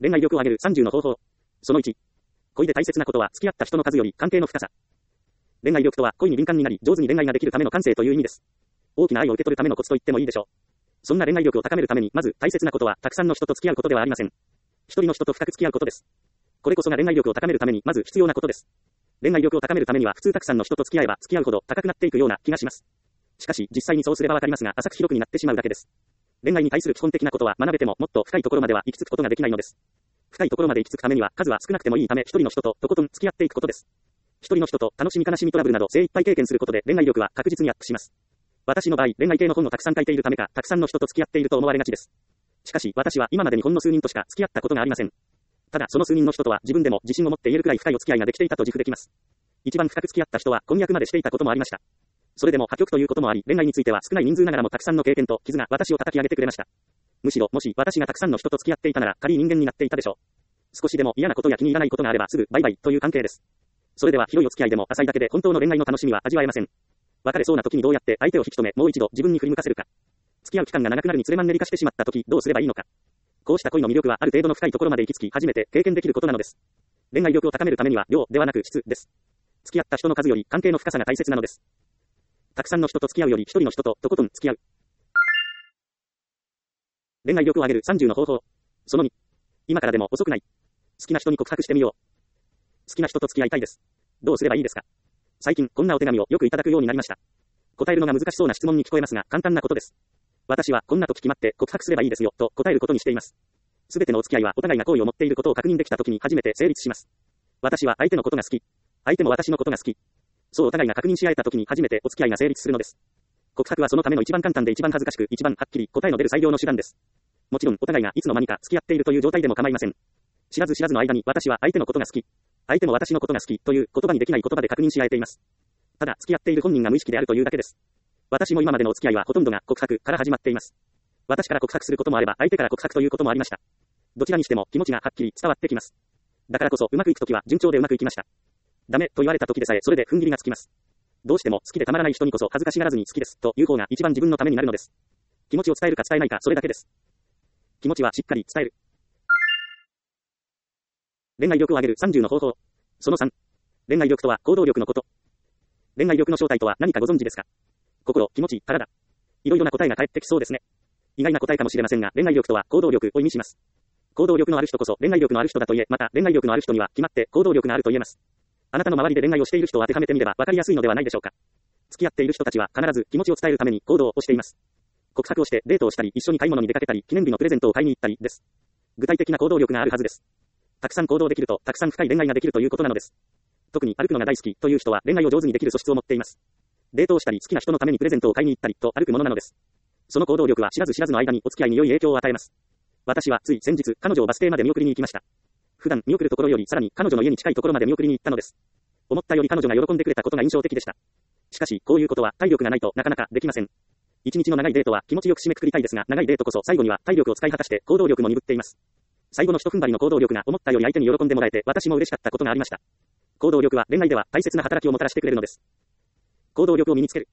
恋愛力を上げる30の方法。その1。恋で大切なことは付き合った人の数より関係の深さ。恋愛力とは恋に敏感になり上手に恋愛ができるための感性という意味です。大きな愛を受け取るためのコツと言ってもいいでしょう。そんな恋愛力を高めるためにまず大切なことはたくさんの人と付き合うことではありません。一人の人と深く付き合うことです。これこそが恋愛力を高めるためにまず必要なことです。恋愛力を高めるためには普通たくさんの人と付き合えば付き合うほど高くなっていくような気がします。しかし実際にそうすればわかりますが浅く広くになってしまうだけです。恋愛に対する基本的なことは学べてももっと深いところまでは行き着くことができないのです。深いところまで行き着くためには数は少なくてもいいため一人の人ととことん付き合っていくことです。一人の人と楽しみ悲しみトラブルなど精一杯経験することで恋愛力は確実にアップします。私の場合恋愛系の本をたくさん書いているためかたくさんの人と付き合っていると思われがちです。しかし私は今までにほんの数人としか付き合ったことがありません。ただその数人の人とは自分でも自信を持って言えるくらい深いお付き合いができていたと自負できます。一番深く付き合った人は婚約までしていたこともありました。それでも破局ということもあり恋愛については少ない人数ながらもたくさんの経験と傷が私を叩き上げてくれました。むしろもし私がたくさんの人と付き合っていたなら軽い人間になっていたでしょう。少しでも嫌なことや気に入らないことがあればすぐバイバイという関係です。それでは広いお付き合いでも浅いだけで本当の恋愛の楽しみは味わえません。別れそうな時にどうやって相手を引き止めもう一度自分に振り向かせるか。付き合う期間が長くなるにつれマンネリ化してしまった時どうすればいいのか。こうした恋の魅力はある程度の深いところまで行き着き初めて経験できることなのです。恋愛力を高めるためには量ではなく質です。付き合った人の数より関係の深さが大切なのです。たくさんの人と付き合うより一人の人ととことん付き合う。恋愛力を上げる30の方法。その2。今からでも遅くない。好きな人に告白してみよう。好きな人と付き合いたいです。どうすればいいですか。最近こんなお手紙をよくいただくようになりました。答えるのが難しそうな質問に聞こえますが簡単なことです。私はこんな時決まって告白すればいいですよと答えることにしています。すべてのお付き合いはお互いが好意を持っていることを確認できた時に初めて成立します。私は相手のことが好き。相手も私のことが好き。そうお互いが確認し合えた時に初めてお付き合いが成立するのです。告白はそのための一番簡単で一番恥ずかしく一番はっきり答えの出る最良の手段です。もちろんお互いがいつの間にか付き合っているという状態でも構いません。知らず知らずの間に私は相手のことが好き。相手も私のことが好きという言葉にできない言葉で確認し合えています。ただ付き合っている本人が無意識であるというだけです。私も今までのお付き合いはほとんどが告白から始まっています。私から告白することもあれば相手から告白ということもありました。どちらにしても気持ちがはっきり伝わってきます。だからこそうまくいくときは順調でうまくいきました。ダメと言われた時でさえそれで踏ん切りがつきます。どうしても好きでたまらない人にこそ恥ずかしがらずに好きですという方が一番自分のためになるのです。気持ちを伝えるか伝えないかそれだけです。気持ちはしっかり伝える。恋愛力を上げる30の方法。その3。恋愛力とは行動力のこと。恋愛力の正体とは何かご存知ですか。心、気持ち、体。いろいろな答えが返ってきそうですね。意外な答えかもしれませんが恋愛力とは行動力を意味します。行動力のある人こそ恋愛力のある人だと言え、また恋愛力のある人には決まって行動力があると言えます。あなたの周りで恋愛をしている人を当てはめてみれば分かりやすいのではないでしょうか。付き合っている人たちは必ず気持ちを伝えるために行動をしています。告白をしてデートをしたり一緒に買い物に出かけたり記念日のプレゼントを買いに行ったりです。具体的な行動力があるはずです。たくさん行動できるとたくさん深い恋愛ができるということなのです。特に歩くのが大好きという人は恋愛を上手にできる素質を持っています。デートをしたり好きな人のためにプレゼントを買いに行ったりと歩くものなのです。その行動力は知らず知らずの間にお付き合いに良い影響を与えます。私はつい先日彼女をバス停まで見送りに行きました。普段見送るところよりさらに彼女の家に近いところまで見送りに行ったのです。思ったより彼女が喜んでくれたことが印象的でした。しかしこういうことは体力がないとなかなかできません。一日の長いデートは気持ちよく締めくくりたいですが長いデートこそ最後には体力を使い果たして行動力も鈍っています。最後の一踏ん張りの行動力が思ったより相手に喜んでもらえて私も嬉しかったことがありました。行動力は恋愛では大切な働きをもたらしてくれるのです。行動力を身につける。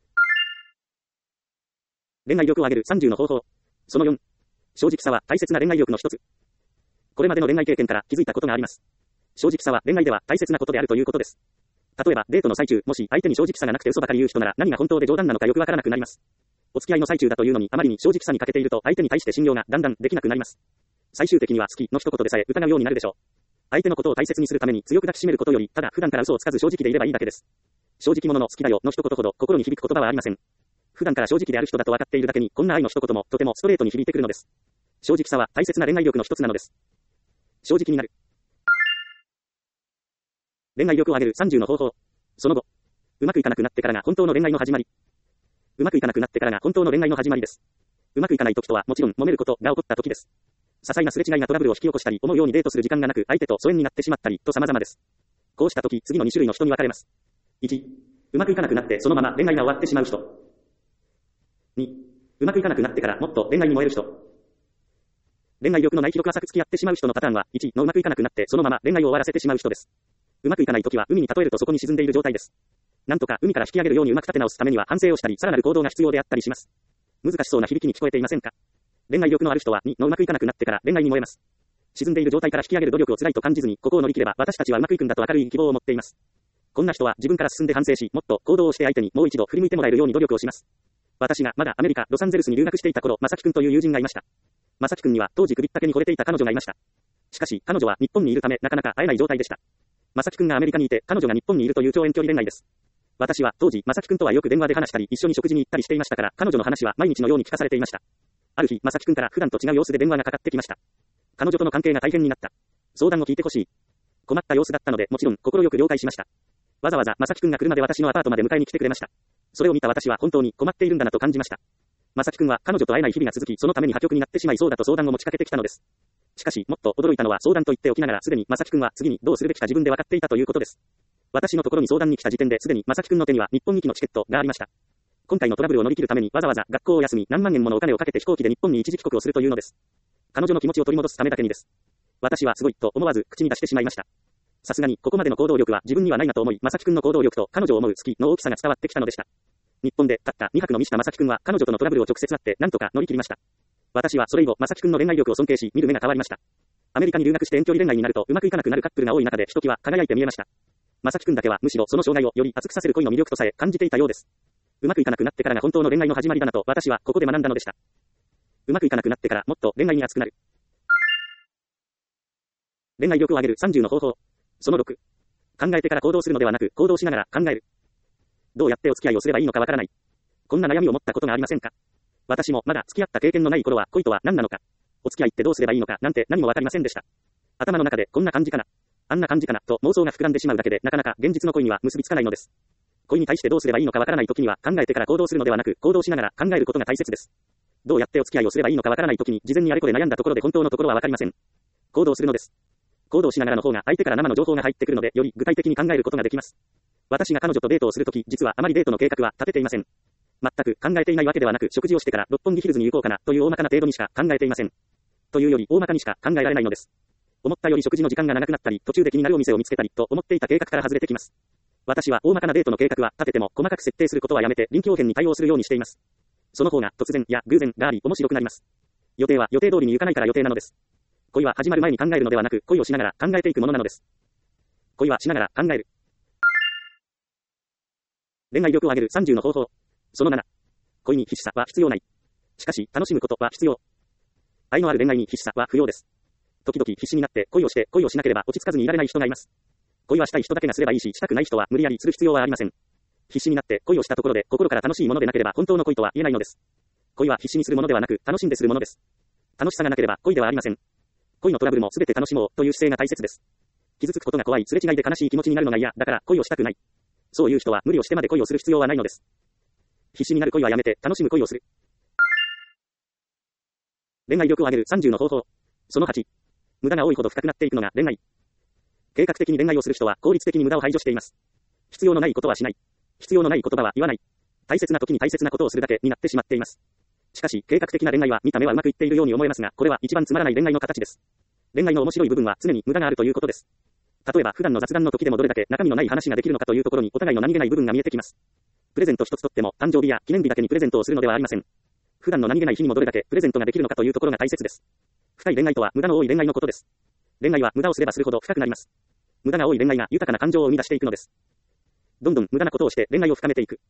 恋愛力を上げる30の方法。その4。正直さは大切な恋愛力の一つ。これまでの恋愛経験から気づいたことがあります。正直さは恋愛では大切なことであるということです。例えばデートの最中、もし相手に正直さがなくて嘘ばかり言う人なら何が本当で冗談なのかよくわからなくなります。お付き合いの最中だというのにあまりに正直さに欠けていると相手に対して信用がだんだんできなくなります。最終的には好きの一言でさえ疑うようになるでしょう。相手のことを大切にするために強く抱きしめることよりただ普段から嘘をつかず正直でいればいいだけです。正直者の好きだよの一言ほど心に響く言葉はありません。普段から正直である人だと分かっているだけにこんな愛の一言もとてもストレートに響いてくるのです。正直さは大切な恋愛力の一つなのです。正直になる。恋愛力を上げる30の方法。その後。うまくいかなくなってからが本当の恋愛の始まり。うまくいかなくなってからが本当の恋愛の始まりです。うまくいかない時とはもちろん揉めることが起こった時です。些細なすれ違いがトラブルを引き起こしたり、思うようにデートする時間がなく相手と疎遠になってしまったりと様々です。こうした時、次の2種類の人に分かれます。1、うまくいかなくなってそのまま恋愛が終わってしまう人。2、うまくいかなくなってからもっと恋愛に燃える人。恋愛力のない記録浅く付き合ってしまう人のパターンは、1のうまくいかなくなってそのまま恋愛を終わらせてしまう人です。うまくいかない時は海に例えるとそこに沈んでいる状態です。なんとか海から引き上げるようにうまく立て直すためには反省をしたり、さらなる行動が必要であったりします。難しそうな響きに聞こえていませんか。恋愛力のある人は2のうまくいかなくなってから恋愛に燃えます。 沈んでいる状態から引き上げる努力を辛いと感じずに、ここを乗り切れば私たちはうまくいくんだと明るい希望を持っています。こんな人は自分から進んで反省し、もっと行動をして相手にもう一度振り向いてもらえるように努力をします。私がまだアメリカ・ロサンゼルスに留学していた頃、正樹くんという友人がいました。正樹くんには当時首ったけに惚れていた彼女がいました。しかし、彼女は日本にいるためなかなか会えない状態でした。正樹くんがアメリカにいて、彼女が日本にいるという超遠距離恋愛です。私は当時、正樹くんとはよく電話で話したり、一緒に食事に行ったりしていましたから、彼女の話は毎日のように聞かされていました。ある日、正樹くんから普段と違う様子で電話がかかってきました。彼女との関係が大変になった。相談を聞いてほしい。困った様子だったので、もちろん心よく了解しました。わざわざ正樹くんが車で私のアパートまで迎えに来てくれました。それを見た私は本当に困っているんだなと感じました。正樹くんは彼女と会えない日々が続き、そのために破局になってしまいそうだと相談を持ちかけてきたのです。しかし、もっと驚いたのは相談と言っておきながら、すでに正樹くんは次にどうするべきか自分で分かっていたということです。私のところに相談に来た時点ですでに正樹くんの手には日本行きのチケットがありました。今回のトラブルを乗り切るためにわざわざ学校を休み何万円ものお金をかけて飛行機で日本に一時帰国をするというのです。彼女の気持ちを取り戻すためだけにです。私はすごいと思わず口に出してしまいました。さすがにここまでの行動力は自分にはないなと思い、正樹くんの行動力と彼女を思う好きの大きさが伝わってきたのでした。日本でたった2泊の見した正樹くんは彼女とのトラブルを直接会って何とか乗り切りました。私はそれ以後正樹くんの恋愛力を尊敬し、見る目が変わりました。アメリカに留学して遠距離恋愛になるとうまくいかなくなるカップルが多い中でひときわ輝いて見えました。正樹くんだけはむしろその障害をより熱くさせる恋の魅力とさえ感じていたようです。うまくいかなくなってからが本当の恋愛の始まりだなと私はここで学んだのでした。うまくいかなくなってからもっと恋愛に熱くなる。恋愛力を上げる30の方法。その6。考えてから行動するのではなく行動しながら考える。どうやってお付き合いをすればいいのかわからない。こんな悩みを持ったことがありませんか？私もまだ付き合った経験のない頃は恋とは何なのか、お付き合いってどうすればいいのかなんて何もわかりませんでした。頭の中でこんな感じかな、あんな感じかなと妄想が膨らんでしまうだけでなかなか現実の恋には結びつかないのです。恋に対してどうすればいいのかわからない時には考えてから行動するのではなく行動しながら考えることが大切です。どうやってお付き合いをすればいいのかわからない時に事前にあれこれ悩んだところで本当のところはわかりません。行動するのです。行動しながらの方が相手から生の情報が入ってくるのでより具体的に考えることができます。私が彼女とデートをするとき、実はあまりデートの計画は立てていません。全く考えていないわけではなく、食事をしてから六本木ヒルズに行こうかなという大まかな程度にしか考えていません。というより大まかにしか考えられないのです。思ったより食事の時間が長くなったり、途中で気になるお店を見つけたりと思っていた計画から外れてきます。私は大まかなデートの計画は立てても細かく設定することはやめて臨機応変に対応するようにしています。その方が突然や偶然があり面白くなります。予定は予定通りに行かないから予定なのです。恋は始まる前に考えるのではなく、恋をしながら考えていくものなのです。恋はしながら考える。恋愛力を上げる30の方法。その7。恋に必死さは必要ない。しかし、楽しむことは必要。愛のある恋愛に必死さは不要です。時々必死になって恋をして恋をしなければ落ち着かずにいられない人がいます。恋はしたい人だけがすればいいし、したくない人は無理やりする必要はありません。必死になって恋をしたところで心から楽しいものでなければ本当の恋とは言えないのです。恋は必死にするものではなく、楽しんでするものです。楽しさがなければ恋ではありません。恋のトラブルもすべて楽しもうという姿勢が大切です。傷つくことが怖い、すれ違いで悲しい気持ちになるのが嫌だから恋をしたくない。そういう人は無理をしてまで恋をする必要はないのです。必死になる恋はやめて楽しむ恋をする。恋愛力を上げる30の方法。その8。無駄が多いほど深くなっていくのが恋愛。計画的に恋愛をする人は効率的に無駄を排除しています。必要のないことはしない。必要のない言葉は言わない。大切な時に大切なことをするだけになってしまっています。しかし、計画的な恋愛は見た目はうまくいっているように思えますが、これは一番つまらない恋愛の形です。恋愛の面白い部分は常に無駄があるということです。例えば普段の雑談の時でもどれだけ中身のない話ができるのかというところにお互いの何気ない部分が見えてきます。プレゼント一つとっても誕生日や記念日だけにプレゼントをするのではありません。普段の何気ない日にもどれだけプレゼントができるのかというところが大切です。深い恋愛とは無駄の多い恋愛のことです。恋愛は無駄をすればするほど深くなります。無駄が多い恋愛が豊かな感情を生み出していくのです。どんどん無駄なことをして恋愛を深めていく。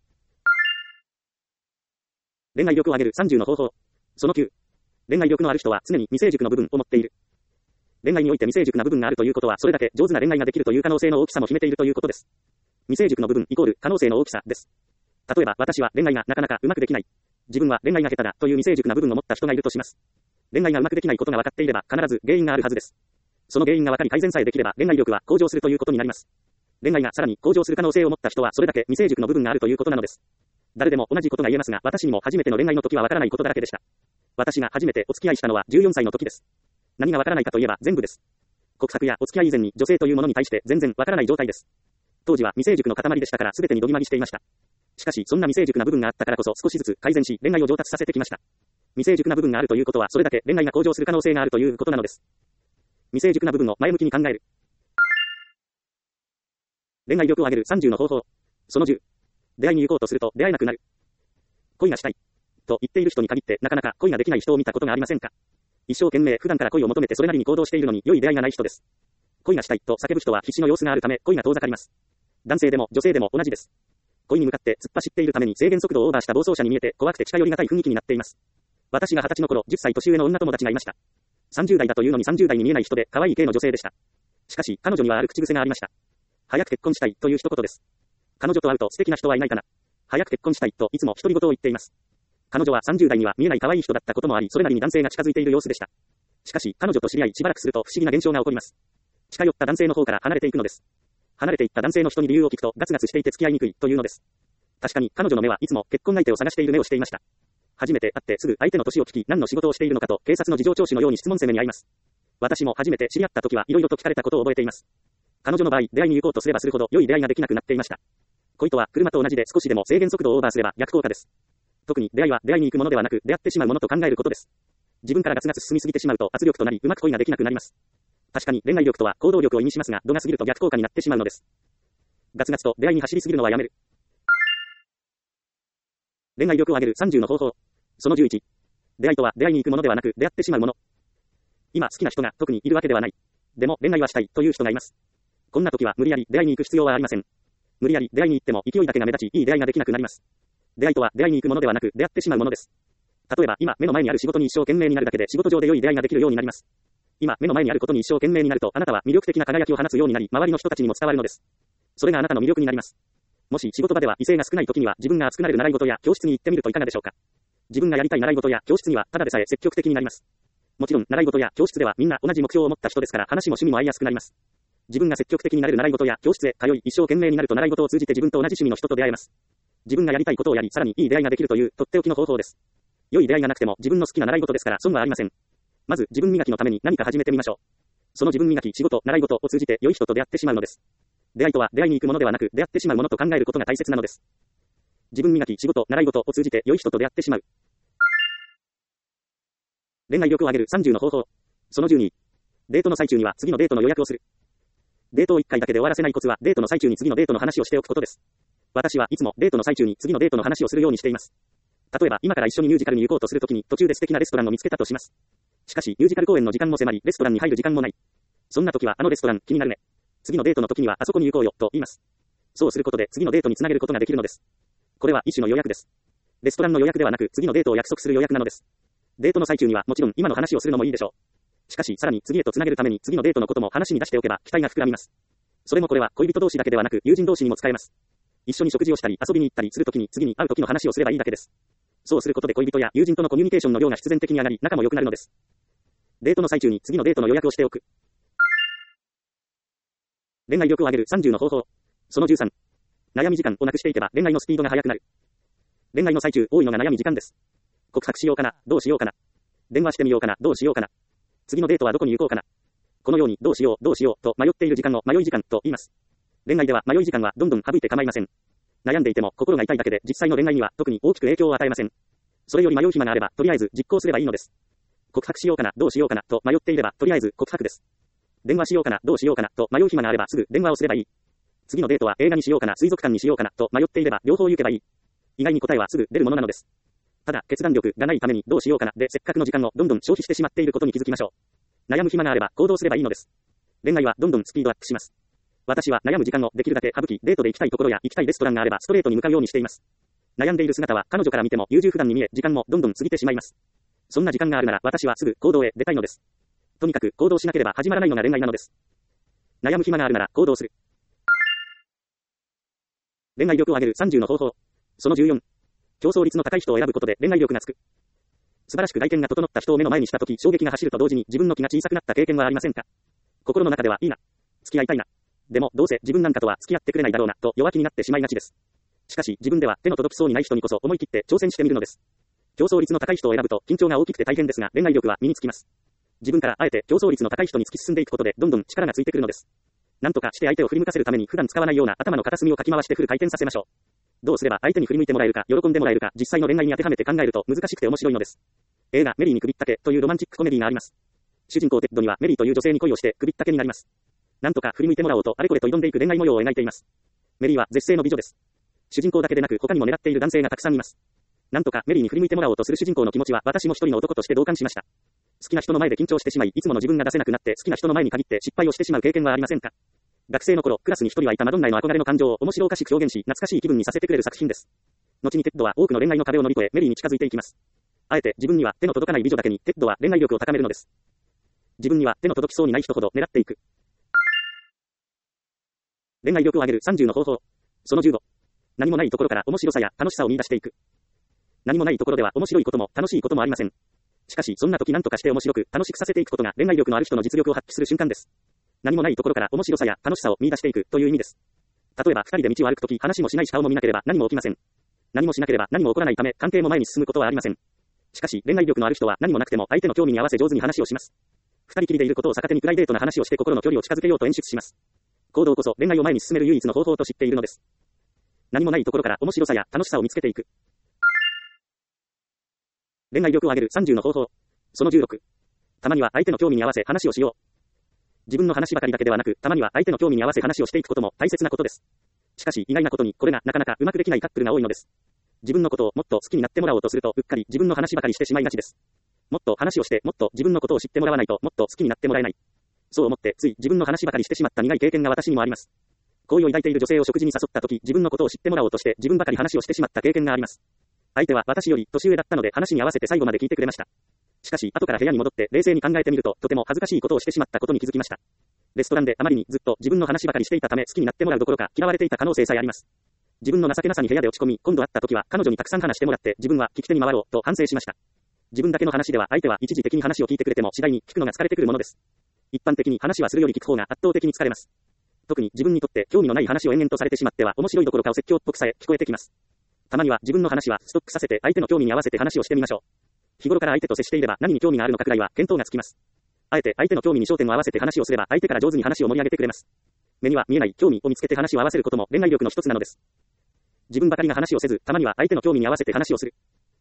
恋愛力を上げる30の方法。その9。恋愛力のある人は常に未成熟の部分を持っている。恋愛において未成熟な部分があるということは、それだけ上手な恋愛ができるという可能性の大きさも秘めているということです。未成熟の部分イコール可能性の大きさです。例えば私は恋愛がなかなかうまくできない。自分は恋愛が下手だという未成熟な部分を持った人がいるとします。恋愛がうまくできないことが分かっていれば必ず原因があるはずです。その原因が分かり改善さえできれば恋愛力は向上するということになります。恋愛がさらに向上する可能性を持った人はそれだけ未成熟の部分があるということなのです。誰でも同じことが言えますが、私にも初めての恋愛の時は分からないことだらけでした。私が初めてお付き合いしたのは14歳の時です。何が分からないかといえば全部です。告白やお付き合い以前に女性というものに対して全然分からない状態です。当時は未成熟の塊でしたから全てにどぎまぎしていました。しかしそんな未成熟な部分があったからこそ少しずつ改善し恋愛を上達させてきました。未成熟な部分があるということはそれだけ恋愛が向上する可能性があるということなのです。未成熟な部分を前向きに考える。恋愛力を上げる30の方法。その10。出会いに行こうとすると出会えなくなる。恋がしたいと言っている人に限ってなかなか恋ができない人を見たことがありませんか？ 一生懸命普段から恋を求めてそれなりに行動しているのに良い出会いがない人です。恋がしたいと叫ぶ人は必死の様子があるため恋が遠ざかります。男性でも女性でも同じです。恋に向かって突っ走っているために制限速度をオーバーした暴走車に見えて怖くて近寄りがたい雰囲気になっています。私が20歳の頃、10歳年上の女友達がいました。30代だというのに30代に見えない人で可愛い系の女性でした。しかし彼女にはある口癖がありました。早く結婚したいという一言です。彼女と会うと素敵な人はいないかな。早く結婚したいといつも独り言を言っています。彼女は30代には見えない可愛い人だったこともあり、それなりに男性が近づいている様子でした。しかし彼女と知り合いしばらくすると不思議な現象が起こります。近寄った男性の方から離れていくのです。離れていった男性の人に理由を聞くとガツガツしていて付き合いにくいというのです。確かに彼女の目はいつも結婚相手を探している目をしていました。初めて会ってすぐ相手の年を聞き何の仕事をしているのかと警察の事情聴取のように質問攻めに遭います。私も初めて知り合った時はいろいろと聞かれたことを覚えています。彼女の場合、出会いに行こうとすればするほど良い出会いができなくなっていました。恋とは車と同じで少しでも制限速度をオーバーすれば逆効果です。特に出会いは出会いに行くものではなく出会ってしまうものと考えることです。自分からガツガツ進みすぎてしまうと圧力となりうまく恋ができなくなります。確かに恋愛力とは行動力を意味しますが度が過ぎると逆効果になってしまうのです。ガツガツと出会いに走りすぎるのはやめる。恋愛力を上げる30の方法。その11。出会いとは出会いに行くものではなく出会ってしまうもの。今好きな人が特にいるわけではない。でも恋愛はしたいという人がいます。こんな時は無理やり出会いに行く必要はありません。無理やり出会いに行っても勢いだけが目立ちいい出会いができなくなります。出会いとは出会いに行くものではなく出会ってしまうものです。例えば今目の前にある仕事に一生懸命になるだけで仕事上で良い出会いができるようになります。今目の前にあることに一生懸命になるとあなたは魅力的な輝きを放つようになり周りの人たちにも伝わるのです。それがあなたの魅力になります。もし仕事場では異性が少ない時には自分が熱くなれる習い事や教室に行ってみるといかがでしょうか。自分がやりたい習い事や教室にはただでさえ積極的になります。もちろん習い事や教室ではみんな同じ目標を持った人ですから話も趣味も合いやすくなります。自分が積極的になれる習い事や教室へ通い一生懸命になると習い事を通じて自分と同じ趣味の人と出会えます。自分がやりたいことをやりさらにいい出会いができるというとっておきの方法です。良い出会いがなくても自分の好きな習い事ですから損はありません。まず自分磨きのために何か始めてみましょう。その自分磨き、仕事、習い事を通じて良い人と出会ってしまうのです。出会いとは出会いに行くものではなく出会ってしまうものと考えることが大切なのです。自分磨き、仕事、習い事を通じて良い人と出会ってしまう。恋愛力を上げる30の方法。その12。デートの最中には次のデートの予約をする。デートを1回だけで終わらせないコツはデートの最中に次のデートの話をしておくことです。私はいつもデートの最中に次のデートの話をするようにしています。例えば今から一緒にミュージカルに行こうとするときに途中で素敵なレストランを見つけたとします。しかしミュージカル公演の時間も迫りレストランに入る時間もない。そんな時はあのレストラン気になるね。次のデートの時にはあそこに行こうよと言います。そうすることで次のデートにつなげることができるのです。これは一種の予約です。レストランの予約ではなく次のデートを約束する予約なのです。デートの最中にはもちろん今の話をするのもいいでしょう。しかしさらに次へとつなげるために次のデートのことも話に出しておけば期待が膨らみます。それもこれは恋人同士だけではなく友人同士にも使えます。一緒に食事をしたり遊びに行ったりするときに次に会う時の話をすればいいだけです。そうすることで恋人や友人とのコミュニケーションの量が必然的に上がり仲も良くなるのです。デートの最中に次のデートの予約をしておく。恋愛力を上げる30の方法。その13。悩み時間をなくしていけば恋愛のスピードが速くなる。恋愛の最中多いのが悩み時間です。告白しようかな、どうしようかな。電話してみようかな、どうしようかな。次のデートはどこに行こうかな。このようにどうしようと迷っている時間を迷い時間と言います。恋愛では迷い時間はどんどん省いて構いません。悩んでいても心が痛いだけで実際の恋愛には特に大きく影響を与えません。それより迷う暇があればとりあえず実行すればいいのです。告白しようかな、どうしようかなと迷っていればとりあえず告白です。電話しようかな、どうしようかなと迷う暇があればすぐ電話をすればいい。次のデートは映画にしようかな、水族館にしようかなと迷っていれば両方行けばいい。意外に答えはすぐ出るものなのです。ただ決断力がないためにどうしようかなでせっかくの時間をどんどん消費してしまっていることに気づきましょう。悩む暇があれば行動すればいいのです。恋愛はどんどんスピードアップします。私は悩む時間をできるだけ省き、デートで行きたいところや行きたいレストランがあればストレートに向かうようにしています。悩んでいる姿は彼女から見ても優柔不断に見え、時間もどんどん過ぎてしまいます。そんな時間があるなら私はすぐ行動へ出たいのです。とにかく行動しなければ始まらないのが恋愛なのです。悩む暇があるなら行動する。恋愛力を上げる30の方法。その14。競争率の高い人を選ぶことで恋愛力がつく。素晴らしく外見が整った人を目の前にしたとき衝撃が走ると同時に自分の気が小さくなった経験はありませんか。心の中ではいいな。付き合いたいな。でもどうせ自分なんかとは付き合ってくれないだろうなと弱気になってしまいがちです。しかし自分では手の届きそうにない人にこそ思い切って挑戦してみるのです。競争率の高い人を選ぶと緊張が大きくて大変ですが恋愛力は身につきます。自分からあえて競争率の高い人に突き進んでいくことでどんどん力がついてくるのです。なんとかして相手を振り向かせるために普段使わないような頭の片隅をかき回してフル回転させましょう。どうすれば相手に振り向いてもらえるか喜んでもらえるか実際の恋愛に当てはめて考えると難しくて面白いのです。映画メリーに首ったけというロマンチックコメディがあります。主人公テッドにはメリーという女性に恋をして首ったけになります。なんとか振り向いてもらおうとあれこれと挑んでいく恋愛模様を描いています。メリーは絶世の美女です。主人公だけでなく他にも狙っている男性がたくさんいます。なんとかメリーに振り向いてもらおうとする主人公の気持ちは私も一人の男として同感しました。 好きな人の前で緊張してしまい、いつもの自分が出せなくなって好きな人の前に限って失敗をしてしまう経験はありませんか？学生の頃、クラスに一人はいたマドンナへの憧れの感情を面白おかしく表現し、懐かしい気分にさせてくれる作品です。後にテッドは多くの恋愛の壁を乗り越え、メリーに近づいていきます。あえて自分には手の届かない美女だけに、テッドは恋愛力を高めるのです。自分には手の届きそうにない人ほど狙っていく。恋愛力を上げる30の方法。その15。何もないところから面白さや楽しさを見出していく。何もないところでは面白いことも楽しいこともありません。しかし、そんな時何とかして面白く楽しくさせていくことが恋愛力のある人の実力を発揮する瞬間です。何もないところから面白さや楽しさを見出していくという意味です。例えば、二人で道を歩くとき、話もしないし顔も見なければ何も起きません。何もしなければ何も起こらないため、関係も前に進むことはありません。しかし、恋愛力のある人は何もなくても相手の興味に合わせ上手に話をします。二人きりでいることを逆手にプライベートな話をして心の距離を近づけようと演出します。行動こそ恋愛を前に進める唯一の方法と知っているのです。何もないところから面白さや楽しさを見つけていく。恋愛力を上げる30の方法。その16。たまには相手の興味に合わせ話をしよう。自分の話ばかりだけではなく、たまには相手の興味に合わせ話をしていくことも大切なことです。しかし、意外なことに、これがなかなかうまくできないカップルが多いのです。自分のことをもっと好きになってもらおうとすると、うっかり自分の話ばかりしてしまいがちです。もっと話をして、もっと自分のことを知ってもらわないと、もっと好きになってもらえない。そう思って、つい自分の話ばかりしてしまった苦い経験が私にもあります。好意を抱いている女性を食事に誘った時、自分のことを知ってもらおうとして、自分ばかり話をしてしまった経験があります。相手は私より年上だったので話に合わせて最後まで聞いてくれました。しかし、後から部屋に戻って冷静に考えてみると、とても恥ずかしいことをしてしまったことに気づきました。レストランであまりにずっと自分の話ばかりしていたため好きになってもらうどころか嫌われていた可能性さえあります。自分の情けなさに部屋で落ち込み、今度会った時は彼女にたくさん話してもらって自分は聞き手に回ろうと反省しました。自分だけの話では相手は一時的に話を聞いてくれても次第に聞くのが疲れてくるものです。一般的に話はするより聞く方が圧倒的に疲れます。特に自分にとって興味のない話を延々とされてしまっては面白いどころかお説教っぽくさえ聞こえてきます。たまには自分の話はストックさせて相手の興味に合わせて話をしてみましょう。日頃から相手と接していれば何に興味があるのかくらいは見当がつきます。あえて相手の興味に焦点を合わせて話をすれば相手から上手に話を盛り上げてくれます。目には見えない興味を見つけて話を合わせることも恋愛力の一つなのです。自分ばかりが話をせず、たまには相手の興味に合わせて話をする。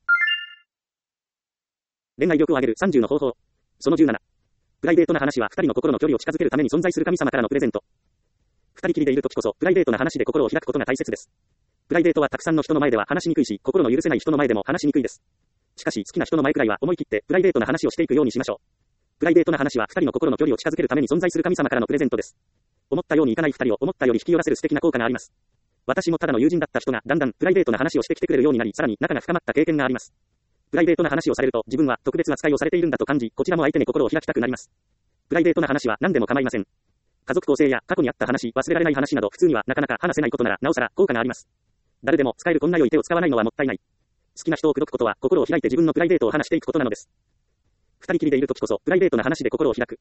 恋愛力を上げる30の方法。その17。プライベートな話は二人の心の距離を近づけるために存在する神様からのプレゼント。二人きりでいるときこそプライベートな話で心を開くことが大切です。プライベートはたくさんの人の前では話しにくいし、心の許せない人の前でも話しにくいです。しかし好きな人の前くらいは思い切ってプライベートな話をしていくようにしましょう。プライベートな話は二人の心の距離を近づけるために存在する神様からのプレゼントです。思ったようにいかない二人を思ったより引き寄らせる素敵な効果があります。私もただの友人だった人がだんだんプライベートな話をしてきてくれるようになり、さらに仲が深まった経験があります。プライベートな話をされると自分は特別な扱いをされているんだと感じ、こちらも相手に心を開きたくなります。プライベートな話は何でも構いません。家族構成や過去にあった話、忘れられない話など普通にはなかなか話せないことならなおさら効果があります。誰でも使えるこんな良い手を使わないのはもったいない。好きな人を口説くことは心を開いて自分のプライベートを話していくことなのです。二人きりでいるときこそプライベートな話で心を開く。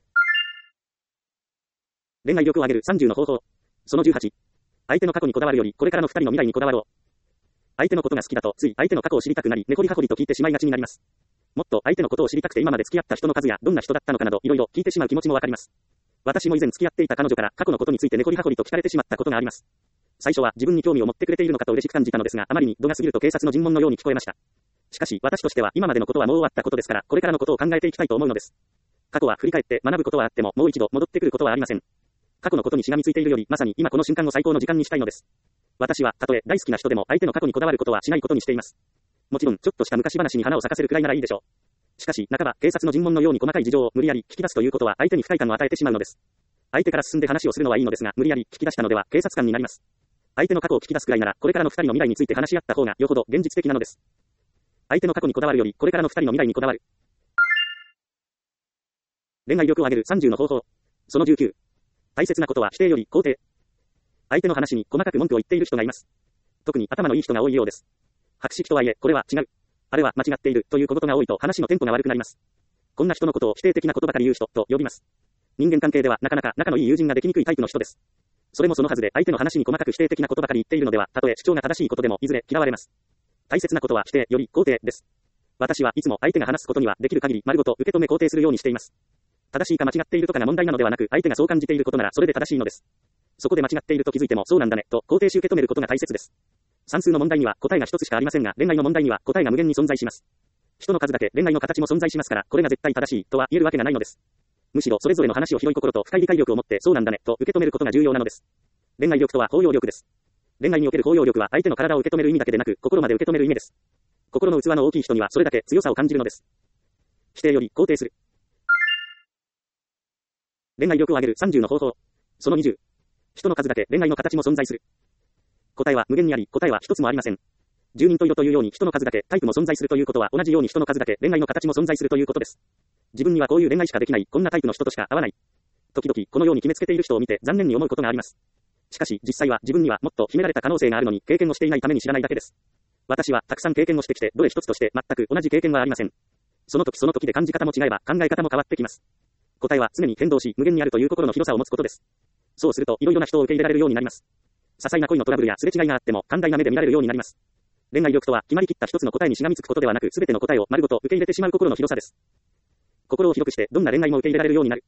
恋愛力を上げる30の方法。その18。相手の過去にこだわるよりこれからの二人の未来にこだわろう。相手のことが好きだとつい相手の過去を知りたくなり、根掘り葉掘りと聞いてしまいがちになります。もっと相手のことを知りたくて今まで付き合った人の数やどんな人だったのかなどいろいろ聞いてしまう気持ちもわかります。私も以前付き合っていた彼女から過去のことについて根掘り葉掘りと聞かれてしまったことがあります。最初は自分に興味を持ってくれているのかと嬉しく感じたのですが、あまりに度が過ぎると警察の尋問のように聞こえました。しかし私としては今までのことはもう終わったことですから、これからのことを考えていきたいと思うのです。過去は振り返って学ぶことはあっても、もう一度戻ってくることはありません。過去のことにしがみついているより、まさに今この瞬間を最高の時間にしたいのです。私はたとえ大好きな人でも相手の過去にこだわることはしないことにしています。もちろんちょっとした昔話に花を咲かせるくらいならいいでしょう。しかし半ば警察の尋問のように細かい事情を無理やり聞き出すということは相手に不快感を与えてしまうのです。相手から進んで話をするのはいいのですが、無理やり聞き出したのでは警察官になります。相手の過去を聞き出すくらいなら、これからの二人の未来について話し合った方がよほど現実的なのです。相手の過去にこだわるより、これからの二人の未来にこだわる。恋愛力を上げる30の方法。その19。大切なことは否定より肯定。相手の話に細かく文句を言っている人がいます。特に頭のいい人が多いようです。博識とはいえ、これは違う。あれは間違っているという小言が多いと話のテンポが悪くなります。こんな人のことを否定的なことばかり言う人と呼びます。人間関係ではなかなか仲のいい友人ができにくいタイプの人です。それもそのはずで相手の話に細かく否定的なことばかり言っているのでは、たとえ主張が正しいことでもいずれ嫌われます。大切なことは否定より肯定です。私はいつも相手が話すことにはできる限り丸ごと受け止め肯定するようにしています。正しいか間違っているとかが問題なのではなく、相手がそう感じていることならそれで正しいのです。そこで間違っていると気づいてもそうなんだねと肯定し受け止めることが大切です。算数の問題には答えが一つしかありませんが、恋愛の問題には答えが無限に存在します。人の数だけ恋愛の形も存在しますから、これが絶対正しいとは言えるわけがないのです。むしろそれぞれの話を広い心と深い理解力を持ってそうなんだねと受け止めることが重要なのです。恋愛力とは包容力です。恋愛における包容力は相手の体を受け止める意味だけでなく、心まで受け止める意味です。心の器の大きい人にはそれだけ強さを感じるのです。 否定より肯定する。恋愛力を上げる30の方法。その20。人の数だけ恋愛の形も存在する。答えは無限にあり、答えは一つもありません。十人十色というように人の数だけタイプも存在するということは同じように人の数だけ恋愛の形も存在するということです。自分にはこういう恋愛しかできない、こんなタイプの人としか合わない。時々このように決めつけている人を見て残念に思うことがあります。しかし実際は自分にはもっと秘められた可能性があるのに経験をしていないために知らないだけです。私はたくさん経験をしてきてどれ一つとして全く同じ経験はありません。その時その時で感じ方も違えば考え方も変わってきます。答えは常に変動し無限にあるという心の広さを持つことです。そうするといろいろな人を受け入れられるようになります。些細な恋のトラブルやすれ違いがあっても寛大な目で見られるようになります。恋愛力とは決まりきった一つの答えにしがみつくことではなく全ての答えを丸ごと受け入れてしまう心の広さです。心を広くしてどんな恋愛も受け入れられるようになる。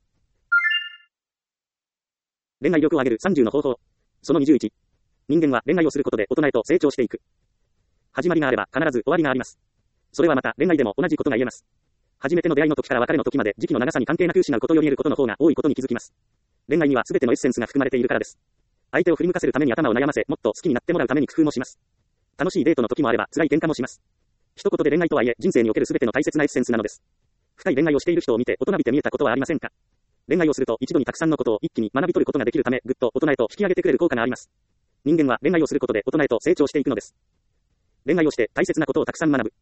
恋愛力を上げる30の方法。その21。人間は恋愛をすることで大人へと成長していく。始まりがあれば必ず終わりがあります。それはまた恋愛でも同じことが言えます。初めての出会いの時から別れの時まで時期の長さに関係なく失うことより得ることの方が多いことに気づきます。恋愛には全てのエッセンスが含まれているからです。相手を振り向かせるために頭を悩ませ、もっと好きになってもらうために工夫もします。楽しいデートの時もあれば辛い喧嘩もします。一言で恋愛とはいえ人生における全ての大切なエッセンスなのです。深い恋愛をしている人を見て大人びて見えたことはありませんか？恋愛をすると一度にたくさんのことを一気に学び取ることができるためぐっと大人へと引き上げてくれる効果があります。人間は恋愛をすることで大人へと成長していくのです。恋愛をして大切なことをたくさん学ぶ。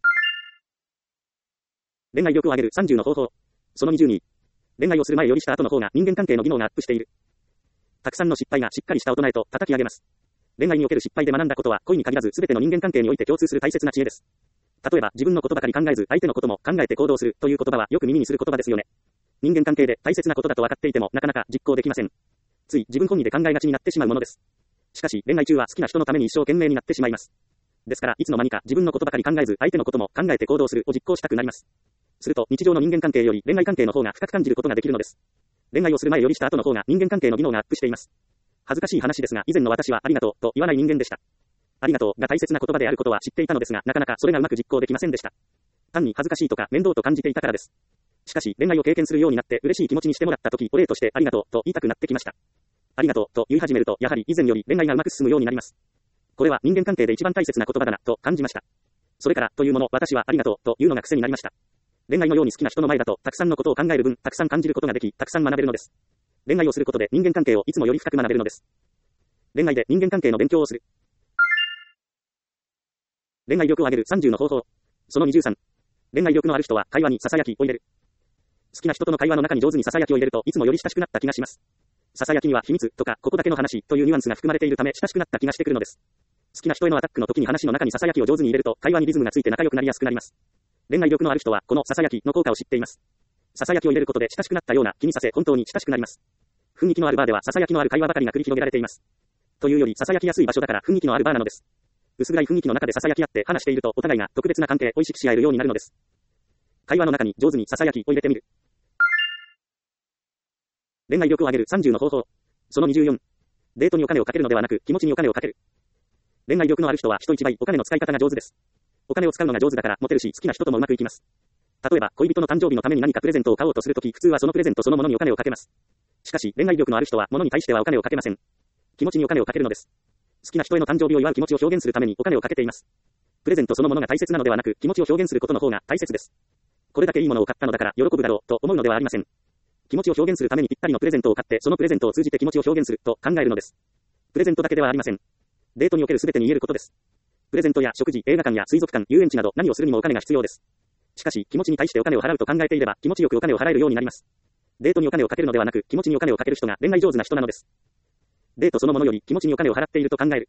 恋愛力を上げる30の方法。その22。恋愛をする前よりした後の方が人間関係の技能がアップしている。たくさんの失敗がしっかりした大人へと叩き上げます。恋愛における失敗で学んだことは恋に限らず全ての人間関係において共通する大切な知恵です。例えば自分のことばかり考えず相手のことも考えて行動するという言葉はよく耳にする言葉ですよね。人間関係で大切なことだと分かっていてもなかなか実行できません。つい自分本位で考えがちになってしまうものです。しかし恋愛中は好きな人のために一生懸命になってしまいます。ですからいつの間にか自分のことばかり考えず相手のことも考えて行動するを実行したくなります。すると日常の人間関係より恋愛関係の方が深く感じることができるのです。恋愛をする前よりした後の方が人間関係の技能がアップしています。恥ずかしい話ですが以前の私はありがとうと言わない人間でした。ありがとうが大切な言葉であることは知っていたのですがなかなかそれがうまく実行できませんでした。単に恥ずかしいとか面倒と感じていたからです。しかし恋愛を経験するようになって嬉しい気持ちにしてもらった時お礼としてありがとうと言いたくなってきました。ありがとうと言い始めるとやはり以前より恋愛がうまく進むようになります。これは人間関係で一番大切な言葉だなと感じました。それからというもの私はありがとうというのが癖になりました。恋愛のように好きな人の前だとたくさんのことを考える分たくさん感じることができたくさん学べるのです。恋愛をすることで人間関係をいつもより深く学べるのです。恋愛で人間関係の勉強をする。恋愛力を上げる30の方法。その23。恋愛力のある人は会話に囁きを入れる。好きな人との会話の中に上手に囁きを入れるといつもより親しくなった気がします。囁きには秘密とかここだけの話というニュアンスが含まれているため親しくなった気がしてくるのです。好きな人へのアタックの時に話の中に囁きを上手に入れると会話にリズムがついて仲良くなりやすくなります。恋愛力のある人はこの囁きの効果を知っています。囁きを入れることで親しくなったような気にさせ本当に親しくなります。雰囲気のあるバーでは囁きのある会話ばかりが繰り広げられています。というより囁きやすい場所だから雰囲気のあるバーなのです。薄暗い雰囲気の中で囁き合って話しているとお互いが特別な関係を意識し合えるようになるのです。会話の中に上手に囁きを入れてみる。恋愛力を上げる30の方法。その24。デートにお金をかけるのではなく気持ちにお金をかける。恋愛力のある人は人一倍お金の使い方が上手です。お金を使うのが上手だからモテるし好きな人ともうまくいきます。例えば恋人の誕生日のために何かプレゼントを買おうとするとき普通はそのプレゼントそのものにお金をかけます。しかし恋愛力のある人は物に対してはお金をかけません。気持ちにお金をかけるのです。好きな人への誕生日を祝う気持ちを表現するためにお金をかけています。プレゼントそのものが大切なのではなく気持ちを表現することの方が大切です。これだけいいものを買ったのだから喜ぶだろうと思うのではありません。気持ちを表現するためにぴったりのプレゼントを買ってそのプレゼントを通じて気持ちを表現すると考えるのです。プレゼントだけではありません。デートにおける全てに言えることです。プレゼントや食事、映画館や水族館、遊園地など何をするにもお金が必要です。しかし気持ちに対してお金を払うと考えていれば気持ちよくお金を払えるようになります。デートにお金をかけるのではなく気持ちにお金をかける人が恋愛上手な人なのです。デートそのものより気持ちにお金を払っていると考える。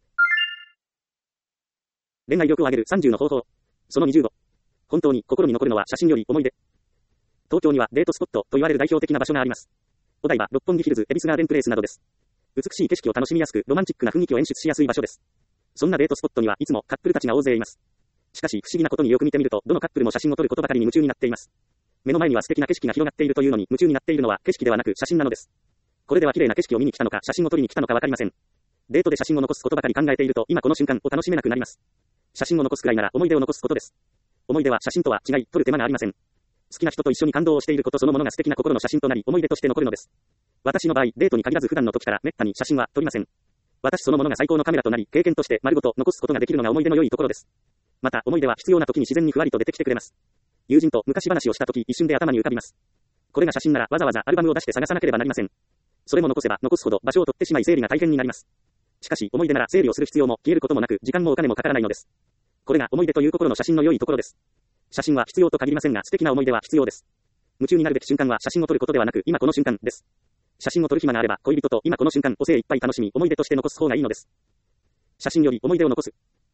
恋愛力を上げる30の方法。その25。本当に心に残るのは写真より思い出。東京にはデートスポットと言われる代表的な場所があります。お台場、六本木ヒルズ、恵比寿ガーデンプレイスなどです。美しい景色を楽しみやすくロマンチックな雰囲気を演出しやすい場所です。そんなデートスポットにはいつもカップルたちが大勢います。しかし不思議なことによく見てみるとどのカップルも写真を撮ることばかりに夢中になっています。目の前には素敵な景色が広がっているというのに夢中になっているのは景色ではなく写真なのです。これでは綺麗な景色を見に来たのか写真を撮りに来たのかわかりません。デートで写真を残すことばかり考えていると今この瞬間を楽しめなくなります。写真を残すくらいなら思い出を残すことです。思い出は写真とは違い撮る手間がありません。好きな人と一緒に感動をしていることそのものが素敵な心の写真となり思い出として残るのです。私の場合デートに限らず普段の時からめったに写真は撮りません。私そのものが最高のカメラとなり経験として丸ごと残すことができるのが思い出の良いところです。また思い出は必要な時に自然にふわりと出てきてくれます。 友人と昔話をしたとき一瞬で頭に浮かびます。これが写真ならわざわざアルバムを出して探さなければなりません。それも残せば残すほど場所を取ってしまい整理が大変になります。しかし思い出なら整理をする必要も消えることもなく時間もお金もかからないのです。これが思い出という心の写真の良いところです。写真は必要と限りませんが素敵な思い出は必要です。夢中になるべき瞬間は写真を撮ることではなく今この瞬間です。写真を撮る暇があれば恋人と今この瞬間を精一杯楽しみ思い出として残す方がいいのです。写真より思い出を残す。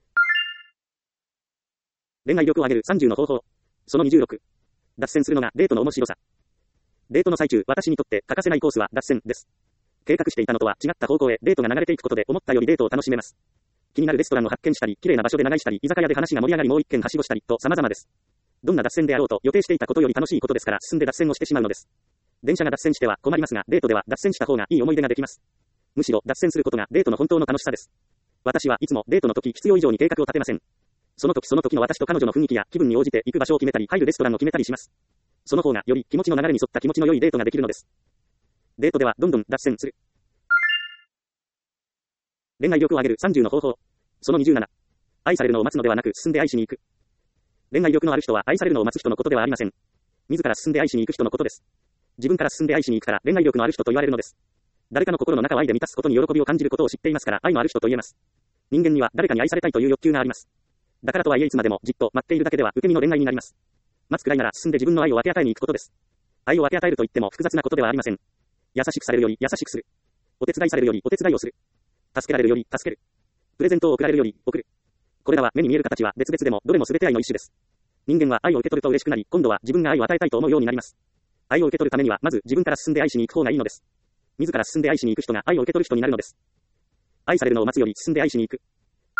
恋愛力を上げる30の方法。その26。脱線するのがデートの面白さ。デートの最中、私にとって欠かせないコースは脱線です。計画していたのとは違った方向へデートが流れていくことで思ったよりデートを楽しめます。気になるレストランを発見したり、綺麗な場所で長居したり、居酒屋で話が盛り上がりもう一軒はしごしたりと様々です。どんな脱線であろうと予定していたことより楽しいことですから進んで脱線をしてしまうのです。電車が脱線しては困りますが、デートでは脱線した方がいい思い出ができます。むしろ脱線することがデートの本当の楽しさです。私はいつもデートの時必要以上に計画を立てません。その時その時の私と彼女の雰囲気や気分に応じて行く場所を決めたり、入るレストランを決めたりします。その方がより気持ちの流れに沿った気持ちの良いデートができるのです。デートではどんどん脱線する。恋愛力を上げる30の方法。その27。愛されるのを待つのではなく進んで愛しに行く。恋愛力のある人は愛されるのを待つ人のことではありません。自ら進んで愛しに行く人のことです。自分から進んで愛しに行くから恋愛力のある人と言われるのです。誰かの心の中を愛で満たすことに喜びを感じることを知っていますから愛のある人と言えます。人間には誰かに愛されたいという欲求があります。だからとはいえいつまでもじっと待っているだけでは受け身の恋愛になります。待つくらいなら進んで自分の愛を分け与えに行くことです。愛を分け与えると言っても複雑なことではありません。優しくされるより優しくする。お手伝いされるよりお手伝いをする。助けられるより助ける。プレゼントを贈られるより贈る。これらは目に見える形は別々でもどれも全て愛の一種です。人間は愛を受け取ると嬉しくなり、今度は自分が愛を与えたいと思うようになります。愛を受け取るためにはまず自分から進んで愛しに行く方がいいのです。自ら進んで愛しに行く人が愛を受け取る人になるのです。愛されるのを待つより進んで愛しに行く。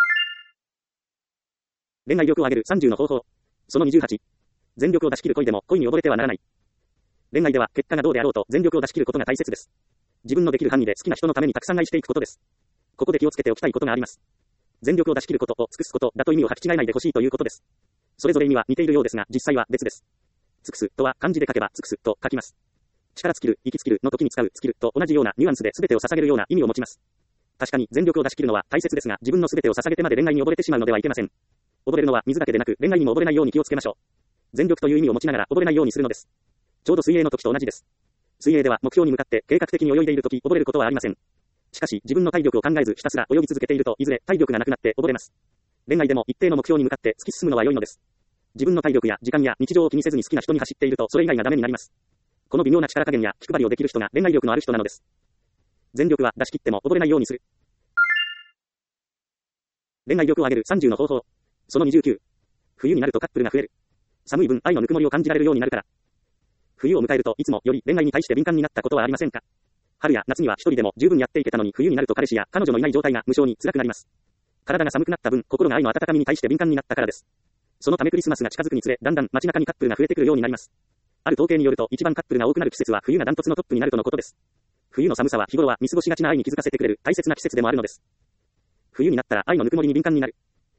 恋愛力を上げる30の方法。その28。全力を出し切る恋でも恋に溺れてはならない。恋愛では結果がどうであろうと全力を出し切ることが大切です。自分のできる範囲で好きな人のためにたくさん愛していくことです。ここで気をつけておきたいことがあります。全力を出し切ることを尽くすことだと意味を履き違えないでほしいということです。それぞれ意味は似ているようですが実際は別です。尽くすとは漢字で書けば尽くすと書きます。力尽きる、息尽きるの時に使う尽きると同じようなニュアンスで全てを捧げるような意味を持ちます。確かに全力を出し切るのは大切ですが自分の全てを捧げてまで恋愛に溺れてしまうのではいけません。溺れるのは水だけでなく恋愛にも溺れないように気をつけましょう。全力という意味を持ちながら溺れないようにするのです。ちょうど水泳の時と同じです。水泳では目標に向かって計画的に泳いでいる時溺れることはありません。しかし自分の体力を考えずひたすら泳ぎ続けているといずれ体力がなくなって溺れます。恋愛でも一定の目標に向かって突き進むのは良いのです。自分の体力や時間や日常を気にせずに好きな人に走っているとそれ以外がダメになります。この微妙な力加減や気配りをできる人が恋愛力のある人なのです。全力は出し切っても溺れないようにする。恋愛力を上げる30の方法。その29。冬になるとカップルが増える。寒い分愛のぬくもりを感じられるようになるから。冬を迎えるといつもより恋愛に対して敏感になったことはありませんか。春や夏には一人でも十分やっていけたのに冬になると彼氏や彼女のいない状態が無性に辛くなります。体が寒くなった分心が愛の温かみに対して敏感になったからです。そのためクリスマスが近づくにつれだんだん街中にカップルが増えてくるようになります。ある統計によると一番カップルが多くなる季節は冬がダントツのトップになるとのことです。冬の寒さは日頃は見過ごしがちな愛に気づかせてくれる大切な季節でもあるのです。冬になったら愛のぬくもりに敏感になる。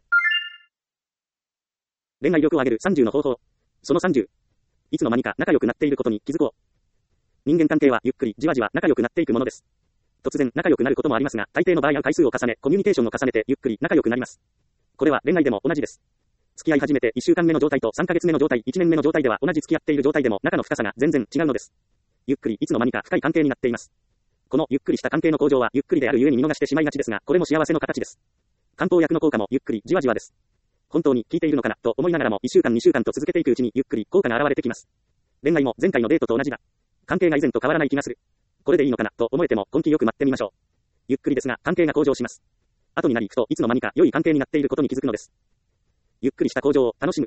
恋愛力を上げる30の方法。その30。いつの間にか仲良くなっていることに気づこう。人間関係はゆっくりじわじわ仲良くなっていくものです。突然仲良くなることもありますが、大抵の場合は回数を重ね、コミュニケーションを重ねてゆっくり仲良くなります。これは恋愛でも同じです。付き合い始めて1週間目の状態と3ヶ月目の状態、1年目の状態では同じ付き合っている状態でも仲の深さが全然違うのです。ゆっくりいつの間にか深い関係になっています。このゆっくりした関係の向上はゆっくりであるゆえに見逃してしまいがちですが、これも幸せの形です。漢方薬の効果もゆっくりじわじわです。本当に効いているのかなと思いながらも1週間2週間と続けていくうちにゆっくり効果が現れてきます。恋愛も前回のデートと同じだ。関係が以前と変わらない気がする。これでいいのかなと思えても根気よく待ってみましょう。ゆっくりですが関係が向上します。後になりふといつの間にか良い関係になっていることに気づくのです。ゆっくりした向上を楽しむ。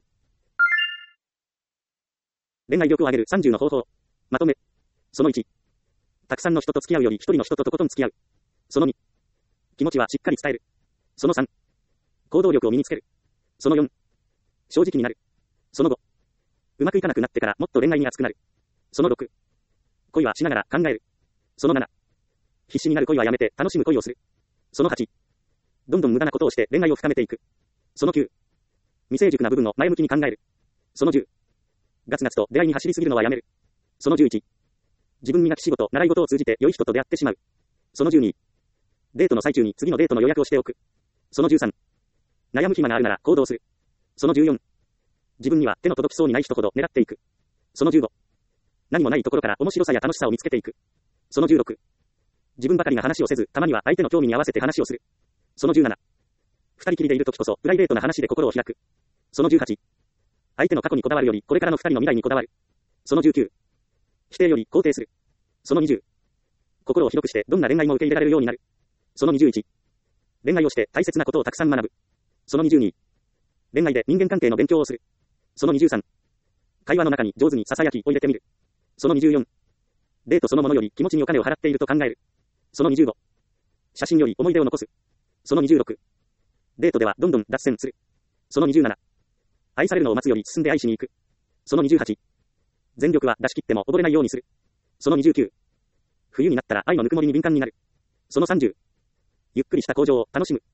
恋愛力を上げる30の方法。まとめ。その1。たくさんの人と付き合うより一人の人ととことん付き合う。その2。気持ちはしっかり伝える。その3。行動力を身につける。その4。正直になる。その5。うまくいかなくなってからもっと恋愛に熱くなる。その6。恋はしながら考える。その7。必死になる恋はやめて楽しむ恋をする。その8。どんどん無駄なことをして恋愛を深めていく。その9。未成熟な部分を前向きに考える。その10。ガツガツと出会いに走りすぎるのはやめる。その11。自分磨き仕事、習い事を通じて良い人と出会ってしまう。その12。デートの最中に次のデートの予約をしておく。その13。悩む暇があるなら行動する。その14。 自分には手の届きそうにない人ほど狙っていく。その15。何もないところから面白さや楽しさを見つけていく。その16。自分ばかりが話をせず、たまには相手の興味に合わせて話をする。その17。二人きりでいるときこそ、プライベートな話で心を開く。その18。相手の過去にこだわるより、これからの二人の未来にこだわる。その19。否定より肯定する。その20。心を広くして、どんな恋愛も受け入れられるようになる。その21。恋愛をして大切なことをたくさん学ぶ。その22。恋愛で人間関係の勉強をする。その23。会話の中に上手に囁きを入れてみる。その24。デートそのものより気持ちにお金を払っていると考える。その25。写真より思い出を残す。その26。デートではどんどん脱線する。その27。愛されるのを待つより進んで愛しに行く。その28。全力は出し切っても溺れないようにする。その29。冬になったら愛のぬくもりに敏感になる。その30。ゆっくりした向上を楽しむ。